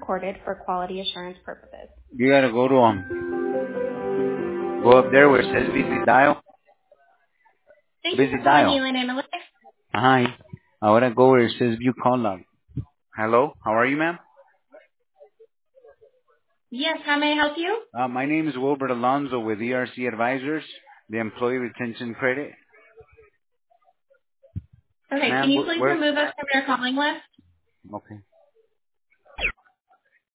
recorded for quality assurance purposes. You gotta go up there where it says Busy Dial. Thank you Busy for calling Dial. Elite Analytics. Hi. Ahora go where it says View Call Log. Hello, how are you, ma'am? Yes, how may I help you? My name is Wilbert Alonzo with ERC Advisors, the Employee Retention Credit. Okay, can Ma'am, you please where? remove us from your calling list? Okay.